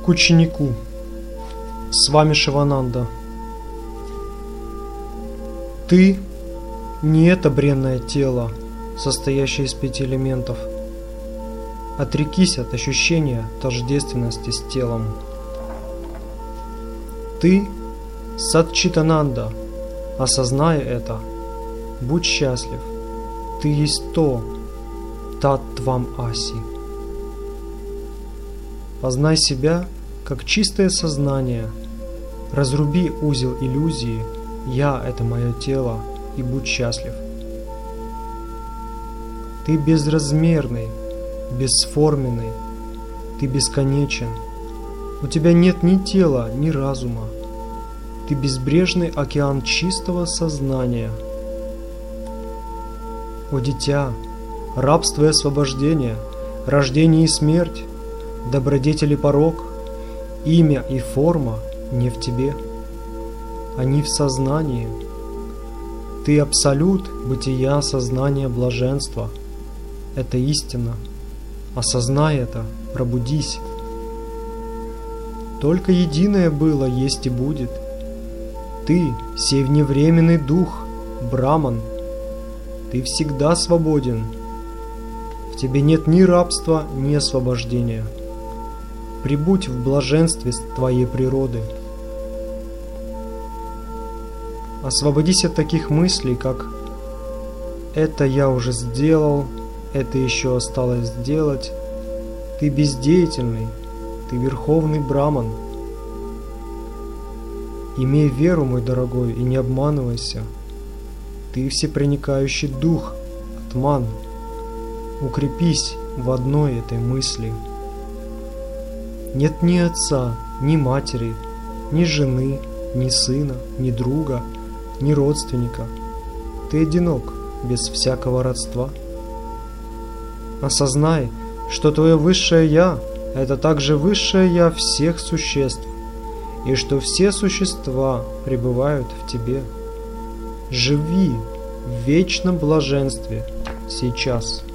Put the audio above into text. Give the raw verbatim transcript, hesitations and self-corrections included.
к ученику. С вами Шивананда. Ты не это бренное тело, состоящее из пяти элементов. Отрекись от ощущения тождественности с телом. Ты Сатчитананда. Осознай это. Будь счастлив. Ты есть то, Таттвам Аси. Познай себя как чистое сознание. Разруби узел иллюзии «Я» — это мое тело, и будь счастлив. Ты безразмерный, бесформенный, ты бесконечен. У тебя нет ни тела, ни разума. Ты безбрежный океан чистого сознания. О дитя, рабство и освобождение, рождение и смерть, добродетель и порок, имя и форма не в тебе. Они в сознании. Ты абсолют бытия, сознания, блаженства. Это истина. Осознай это, пробудись. Только единое было, есть и будет. Ты – сей вневременный дух, Браман. Ты всегда свободен. В тебе нет ни рабства, ни освобождения. Прибудь в блаженстве твоей природы. Освободись от таких мыслей, как «это я уже сделал», «это еще осталось сделать». Ты бездеятельный, ты верховный Браман. Имей веру, мой дорогой, и не обманывайся. Ты всепроникающий дух, Атман. Укрепись в одной этой мысли. Нет ни отца, ни матери, ни жены, ни сына, ни друга, ни родственника. Ты одинок, без всякого родства. Осознай, что твое высшее «Я» — это также высшее «Я» всех существ, и что все существа пребывают в тебе. Живи в вечном блаженстве сейчас.